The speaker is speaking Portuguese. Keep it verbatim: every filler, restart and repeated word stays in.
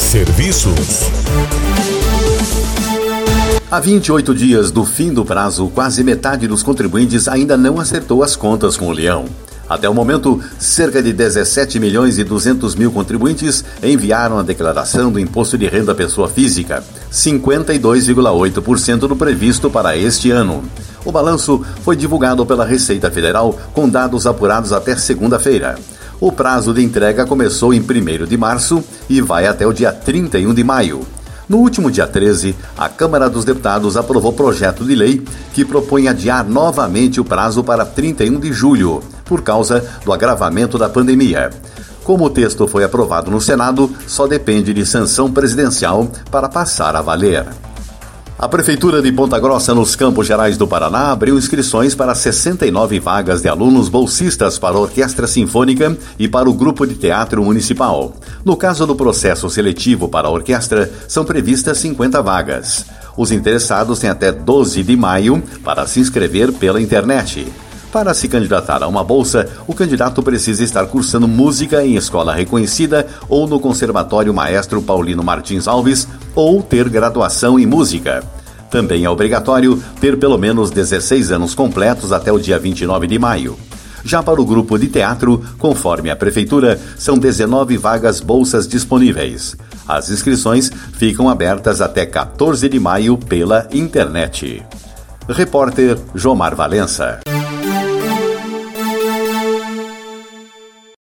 Serviços. Há vinte e oito dias do fim do prazo, quase metade dos contribuintes ainda não acertou as contas com o Leão. Até o momento, cerca de dezessete milhões e duzentos mil contribuintes enviaram a declaração do Imposto de Renda Pessoa Física, cinquenta e dois vírgula oito por cento do previsto para este ano. O balanço foi divulgado pela Receita Federal com dados apurados até segunda-feira. O prazo de entrega começou em primeiro de março e vai até o dia trinta e um de maio. No último dia treze, a Câmara dos Deputados aprovou projeto de lei que propõe adiar novamente o prazo para trinta e um de julho, por causa do agravamento da pandemia. Como o texto foi aprovado no Senado, só depende de sanção presidencial para passar a valer. A Prefeitura de Ponta Grossa, nos Campos Gerais do Paraná, abriu inscrições para sessenta e nove vagas de alunos bolsistas para a Orquestra Sinfônica e para o Grupo de Teatro Municipal. No caso do processo seletivo para a orquestra, são previstas cinquenta vagas. Os interessados têm até doze de maio para se inscrever pela internet. Para se candidatar a uma bolsa, o candidato precisa estar cursando música em escola reconhecida ou no Conservatório Maestro Paulino Martins Alves ou ter graduação em música. Também é obrigatório ter pelo menos dezesseis anos completos até o dia vinte e nove de maio. Já para o grupo de teatro, conforme a Prefeitura, são dezenove vagas bolsas disponíveis. As inscrições ficam abertas até quatorze de maio pela internet. Repórter Jomar Valença.